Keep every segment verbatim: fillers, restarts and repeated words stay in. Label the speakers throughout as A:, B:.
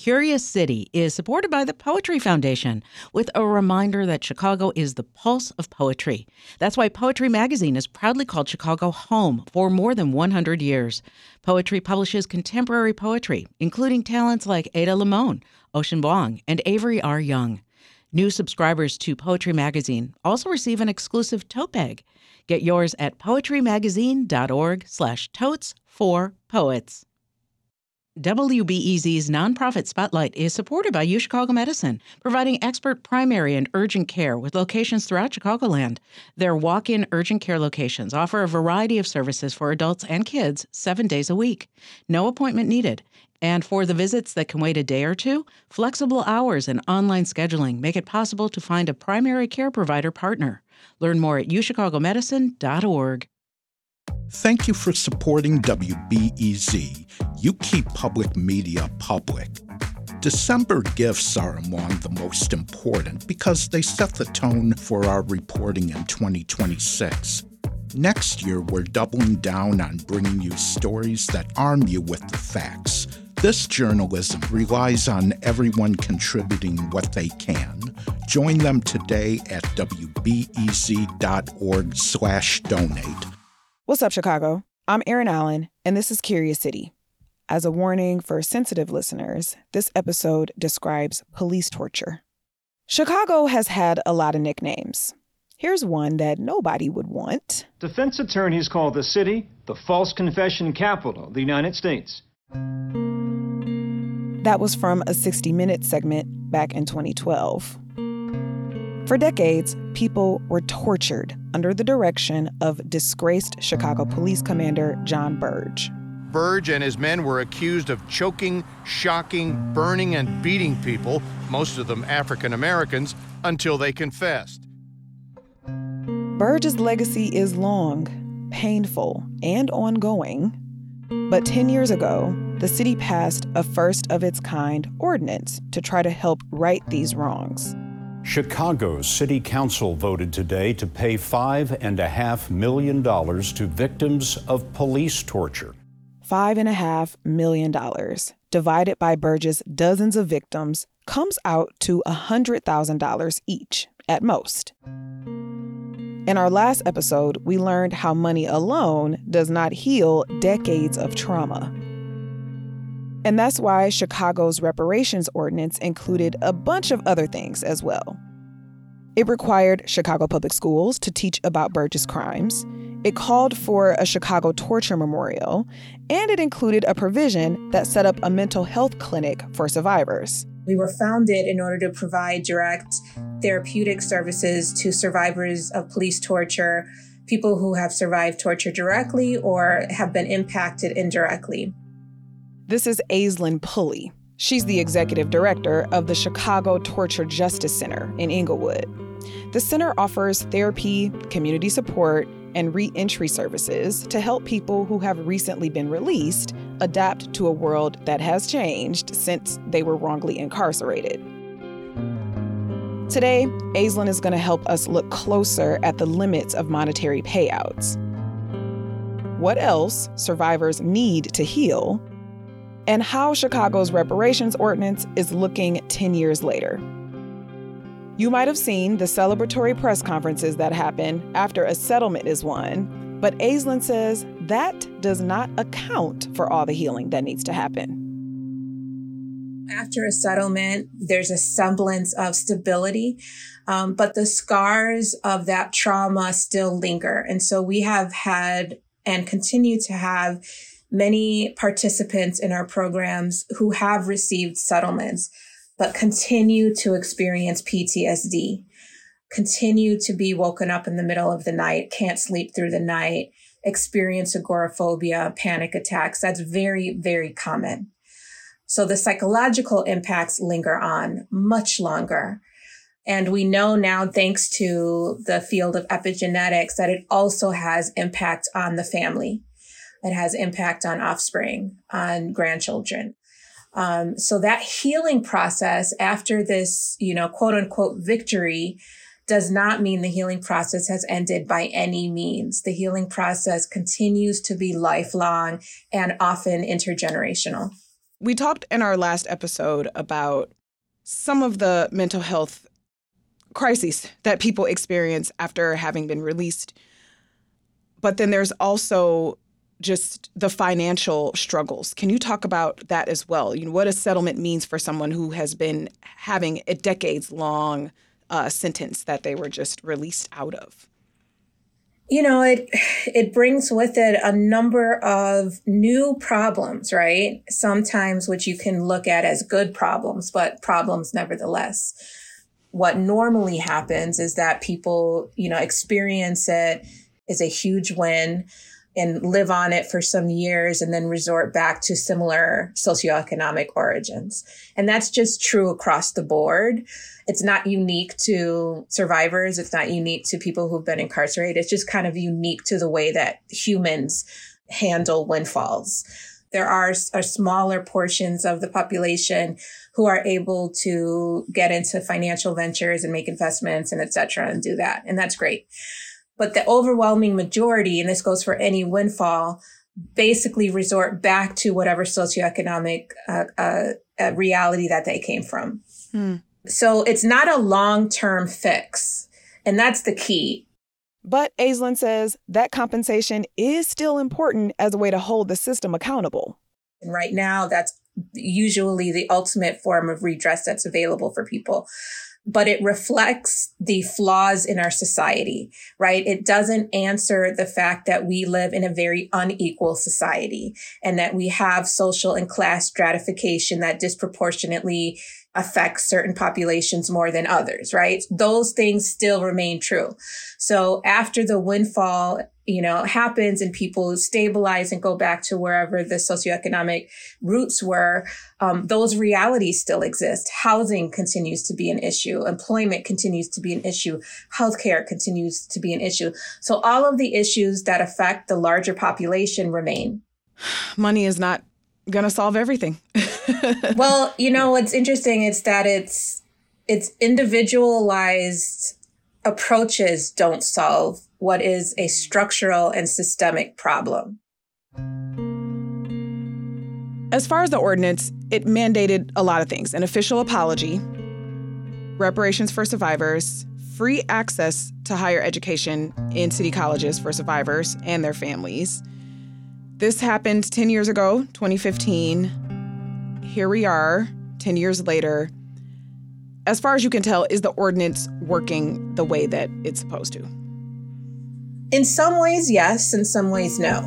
A: Curious City is supported by the Poetry Foundation with a reminder that Chicago is the pulse of poetry. That's why Poetry Magazine is proudly called Chicago home for more than one hundred years. Poetry publishes contemporary poetry, including talents like Ada Limon, Ocean Vuong, and Avery R. Young. New subscribers to Poetry Magazine also receive an exclusive tote bag. Get yours at poetrymagazine.org slash totes for poets. W B E Z's nonprofit Spotlight is supported by UChicago Medicine, providing expert primary and urgent care with locations throughout Chicagoland. Their walk-in urgent care locations offer a variety of services for adults and kids seven days a week. No appointment needed. And for the visits that can wait a day or two, flexible hours and online scheduling make it possible to find a primary care provider partner. Learn more at u chicago medicine dot org.
B: Thank you for supporting W B E Z. You keep public media public. December gifts are among the most important because they set the tone for our reporting in twenty twenty-six. Next year, we're doubling down on bringing you stories that arm you with the facts. This journalism relies on everyone contributing what they can. Join them today at wbez.org slash donate.
C: What's up, Chicago? I'm Erin Allen, and this is Curious City. As a warning for sensitive listeners, this episode describes police torture. Chicago has had a lot of nicknames. Here's one that nobody would want.
D: Defense attorneys call the city the false confession capital of the United States.
C: That was from a sixty minutes segment back in twenty twelve. For decades, people were tortured under the direction of disgraced Chicago Police Commander John Burge.
E: Burge and his men were accused of choking, shocking, burning, and beating people, most of them African Americans, until they confessed.
C: Burge's legacy is long, painful, and ongoing. But ten years ago, the city passed a first-of-its-kind ordinance to try to help right these wrongs.
F: Chicago's City Council voted today to pay five and a half million dollars to victims of police torture.
C: Five and a half million dollars, divided by Burge's dozens of victims, comes out to one hundred thousand dollars each, at most. In our last episode, we learned how money alone does not heal decades of trauma. And that's why Chicago's reparations ordinance included a bunch of other things as well. It required Chicago public schools to teach about Burge's crimes. It called for a Chicago torture memorial, and it included a provision that set up a mental health clinic for survivors.
G: We were founded in order to provide direct therapeutic services to survivors of police torture, people who have survived torture directly or have been impacted indirectly.
C: This is Aislinn Pulley. She's the executive director of the Chicago Torture Justice Center in Englewood. The center offers therapy, community support, and re-entry services to help people who have recently been released adapt to a world that has changed since they were wrongly incarcerated. Today, Aislinn is going to help us look closer at the limits of monetary payouts. What else survivors need to heal, and how Chicago's reparations ordinance is looking ten years later. You might have seen the celebratory press conferences that happen after a settlement is won, but Aislinn says that does not account for all the healing that needs to happen.
G: After a settlement, there's a semblance of stability, um, but the scars of that trauma still linger. And so we have had and continue to have many participants in our programs who have received settlements, but continue to experience P T S D, continue to be woken up in the middle of the night, can't sleep through the night, experience agoraphobia, panic attacks. That's very, very common. So the psychological impacts linger on much longer. And we know now, thanks to the field of epigenetics, that it also has impact on the family. It has impact on offspring, on grandchildren. Um, so that healing process after this, you know, quote unquote victory does not mean the healing process has ended by any means. The healing process continues to be lifelong and often intergenerational.
C: We talked in our last episode about some of the mental health crises that people experience after having been released. But then there's also just the financial struggles. Can you talk about that as well? You know, what a settlement means for someone who has been having a decades-long uh, sentence that they were just released out of?
G: You know, it it brings with it a number of new problems, right? Sometimes which you can look at as good problems, but problems nevertheless. What normally happens is that people, you know, experience it as a huge win and live on it for some years and then resort back to similar socioeconomic origins. And that's just true across the board. It's not unique to survivors. It's not unique to people who've been incarcerated. It's just kind of unique to the way that humans handle windfalls. There are, are smaller portions of the population who are able to get into financial ventures and make investments and et cetera and do that. And that's great. But the overwhelming majority, and this goes for any windfall, basically resort back to whatever socioeconomic uh, uh, uh, reality that they came from. Hmm. So it's not a long-term fix. And that's the key.
C: But Aislinn says that compensation is still important as a way to hold the system accountable.
G: And right now, that's usually the ultimate form of redress that's available for people. But it reflects the flaws in our society, right? It doesn't answer the fact that we live in a very unequal society and that we have social and class stratification that disproportionately affects certain populations more than others, right? Those things still remain true. So after the windfall, you know, happens and people stabilize and go back to wherever the socioeconomic roots were, um, those realities still exist. Housing continues to be an issue. Employment continues to be an issue. Healthcare continues to be an issue. So all of the issues that affect the larger population remain.
C: Money is not going to solve everything.
G: Well, you know, what's interesting is that it's it's individualized approaches don't solve what is a structural and systemic problem.
C: As far as the ordinance, it mandated a lot of things: an official apology, reparations for survivors, free access to higher education in city colleges for survivors and their families. This happened ten years ago, twenty fifteen. Here we are, ten years later. As far as you can tell, is the ordinance working the way that it's supposed to?
G: In some ways, yes. In some ways, no.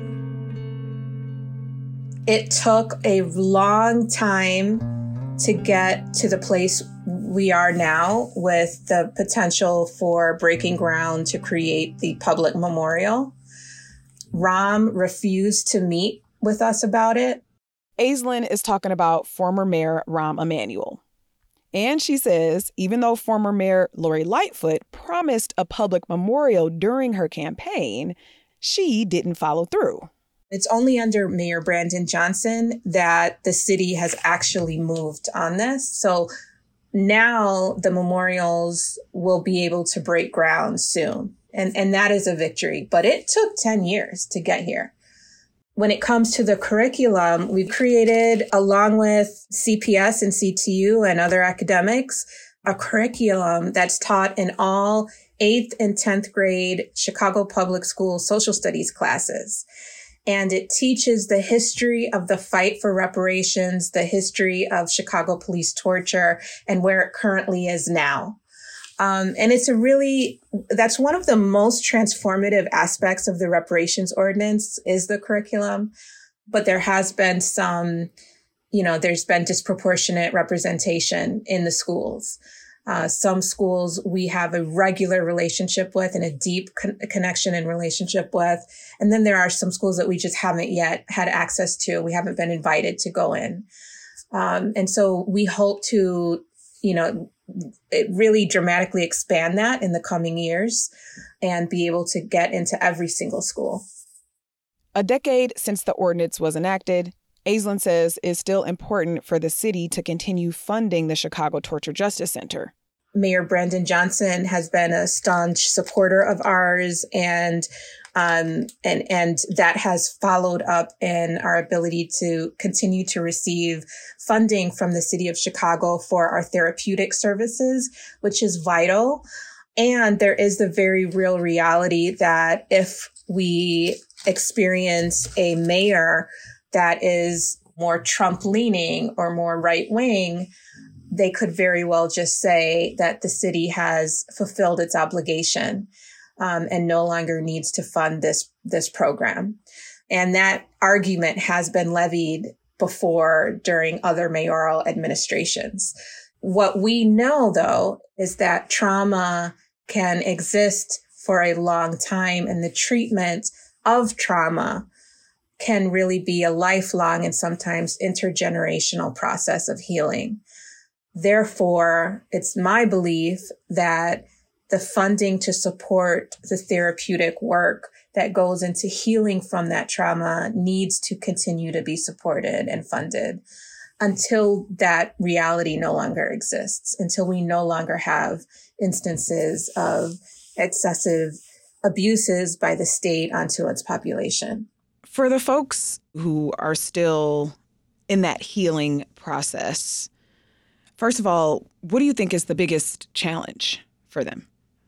G: It took a long time to get to the place we are now with the potential for breaking ground to create the public memorial. Rahm refused to meet with us about it.
C: Aislinn is talking about former Mayor Rahm Emanuel. And she says, even though former Mayor Lori Lightfoot promised a public memorial during her campaign, she didn't follow through.
G: It's only under Mayor Brandon Johnson that the city has actually moved on this. So now the memorials will be able to break ground soon. And, and that is a victory. But it took ten years to get here. When it comes to the curriculum, we've created, along with C P S and C T U and other academics, a curriculum that's taught in all eighth and tenth grade Chicago Public Schools social studies classes. And it teaches the history of the fight for reparations, the history of Chicago police torture, and where it currently is now. Um, and it's a really, that's one of the most transformative aspects of the reparations ordinance is the curriculum. But there has been some, you know, there's been disproportionate representation in the schools. Uh, some schools we have a regular relationship with and a deep con- connection and relationship with. And then there are some schools that we just haven't yet had access to. We haven't been invited to go in. Um, and so we hope to, you know, it really dramatically expand that in the coming years and be able to get into every single school.
C: A decade since the ordinance was enacted, Aislinn says is still important for the city to continue funding the Chicago Torture Justice Center.
G: Mayor Brandon Johnson has been a staunch supporter of ours, and Um, and, and that has followed up in our ability to continue to receive funding from the city of Chicago for our therapeutic services, which is vital. And there is the very real reality that if we experience a mayor that is more Trump leaning or more right wing, they could very well just say that the city has fulfilled its obligation. Um, and no longer needs to fund this this program. And that argument has been levied before during other mayoral administrations. What we know, though, is that trauma can exist for a long time, and the treatment of trauma can really be a lifelong and sometimes intergenerational process of healing. Therefore, it's my belief that the funding to support the therapeutic work that goes into healing from that trauma needs to continue to be supported and funded until that reality no longer exists, until we no longer have instances of excessive abuses by the state onto its population.
C: For the folks who are still in that healing process, first of all, what do you think is the biggest challenge for them?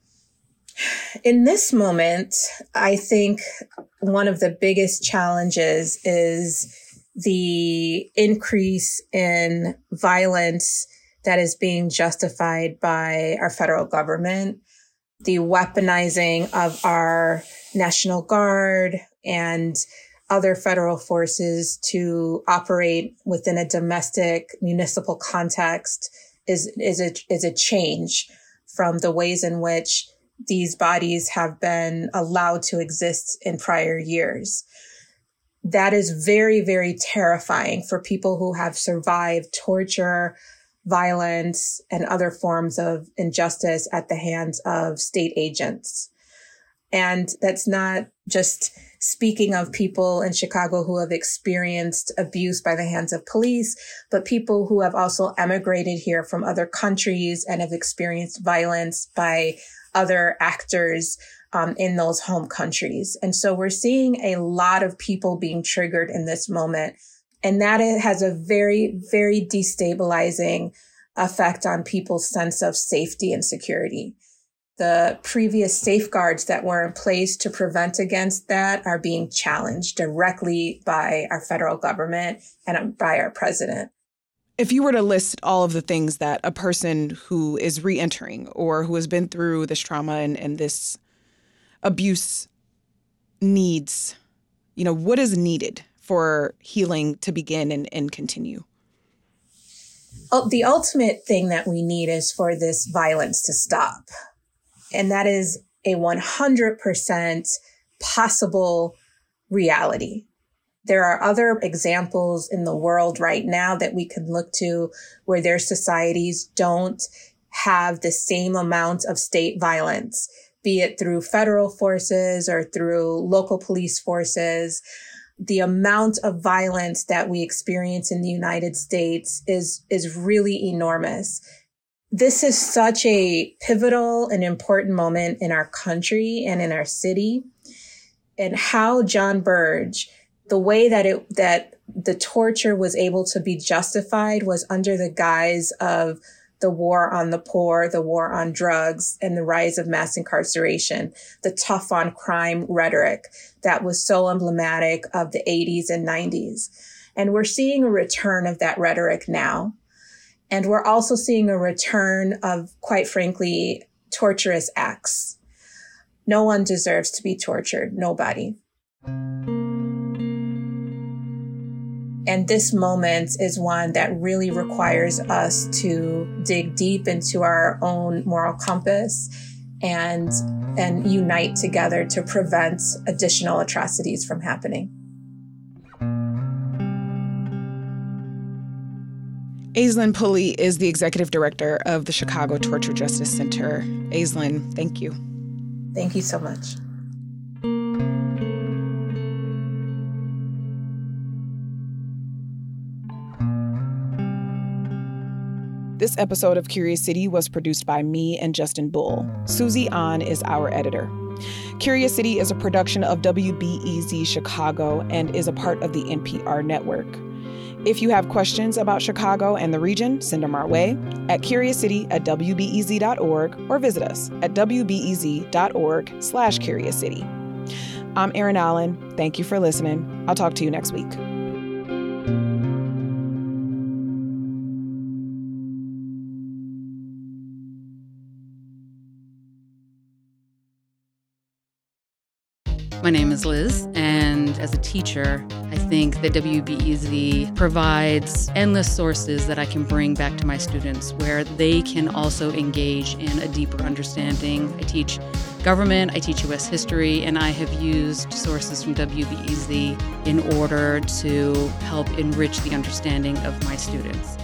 G: In this moment, I think one of the biggest challenges is the increase in violence that is being justified by our federal government, the weaponizing of our National Guard and other federal forces to operate within a domestic municipal context is, is a, is a change from the ways in which these bodies have been allowed to exist in prior years. That is very, very terrifying for people who have survived torture, violence, and other forms of injustice at the hands of state agents. And that's not just speaking of people in Chicago who have experienced abuse by the hands of police, but people who have also emigrated here from other countries and have experienced violence by other actors um, in those home countries. And so we're seeing a lot of people being triggered in this moment. And that has a very, very destabilizing effect on people's sense of safety and security. The previous safeguards that were in place to prevent against that are being challenged directly by our federal government and by our president.
C: If you were to list all of the things that a person who is re-entering or who has been through this trauma and, and this abuse needs, you know, what is needed for healing to begin and, and continue?
G: Oh, the ultimate thing that we need is for this violence to stop. And that is a one hundred percent possible reality. There are other examples in the world right now that we can look to where their societies don't have the same amount of state violence, be it through federal forces or through local police forces. The amount of violence that we experience in the United States is, is really enormous. This is such a pivotal and important moment in our country and in our city. And how John Burge, the way that it, that the torture was able to be justified was under the guise of the war on the poor, the war on drugs, and the rise of mass incarceration, the tough on crime rhetoric that was so emblematic of the eighties and nineties. And we're seeing a return of that rhetoric now. And we're also seeing a return of, quite frankly, torturous acts. No one deserves to be tortured. Nobody. And this moment is one that really requires us to dig deep into our own moral compass and, and unite together to prevent additional atrocities from happening.
C: Aislinn Pulley is the executive director of the Chicago Torture Justice Center. Aislinn, thank you.
G: Thank you so much.
C: This episode of Curious City was produced by me and Justin Bull. Susie An is our editor. Curious City is a production of W B E Z Chicago and is a part of the N P R network. If you have questions about Chicago and the region, send them our way at curiouscity at w b e z dot org or visit us at w b e z dot org slash curious city. I'm Erin Allen. Thank you for listening. I'll talk to you next week.
H: My name is Liz, and as a teacher, I think that W B E Z provides endless sources that I can bring back to my students where they can also engage in a deeper understanding. I teach government, I teach U S history, and I have used sources from W B E Z in order to help enrich the understanding of my students.